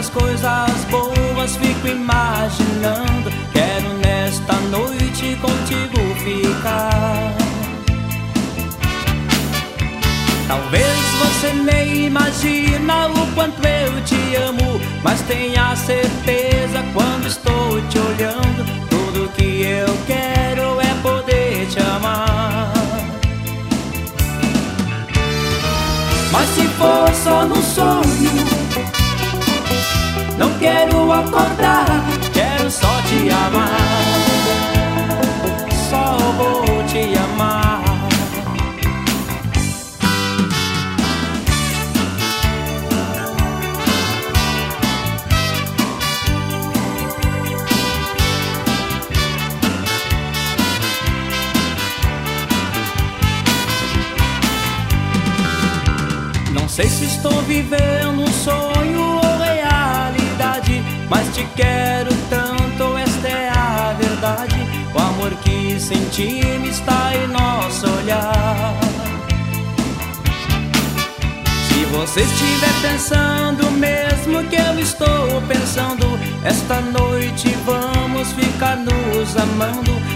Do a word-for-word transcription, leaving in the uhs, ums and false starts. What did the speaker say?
tantas coisas boas fico imaginando. Quero nesta noite contigo ficar. Talvez você nem imagina o quanto eu te amo, mas tenha certeza quando estou te olhando, tudo que eu quero é poder te amar. Mas se for só no sonho, não quero acordar, quero só te amar. Só vou te amar. Não sei se estou vivendo um sonho ou realidade, mas te quero tanto, esta é a verdade. O amor que sentimos está em nosso olhar. Se você estiver pensando mesmo que eu estou pensando, esta noite vamos ficar nos amando.